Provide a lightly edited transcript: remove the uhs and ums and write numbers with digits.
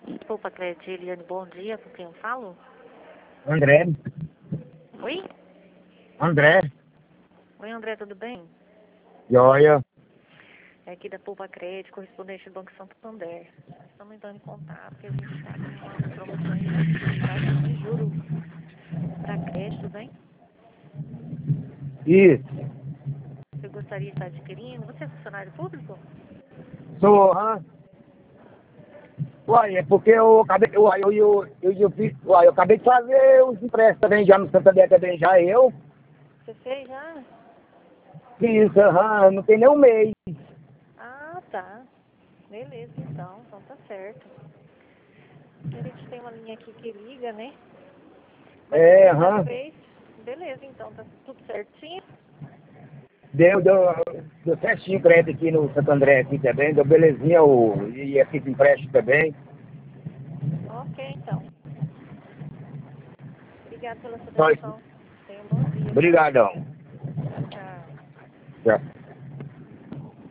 Poupa Crédito, Eliane, bom dia, com quem eu falo? André. Oi? André. Oi, André, tudo bem? Joia. É aqui da Poupa Crédito, correspondente do Banco Santander. Estamos entrando em contato, porque a gente está com uma promoção de taxas de juros para créditos, hein? Isso. Você gostaria de estar adquirindo? Você é funcionário público? Sou, Uai, é porque eu acabei, eu acabei de fazer os empréstimos também já no Santander também já eu. Você fez já? Fiz, não tem nem um mês. Ah, tá. Beleza, então. Então tá certo. A gente tem uma linha aqui que liga, né? Mas se É, você já fez, beleza, então. Tá tudo certinho. deu certinho crédito aqui no Santo André aqui também, deu belezinha e aqui de empréstimo também. Ok, então. Obrigado pela sua Só isso. atenção. Tenha um bom dia, tá? Obrigadão. Tchau, tchau. Tchau.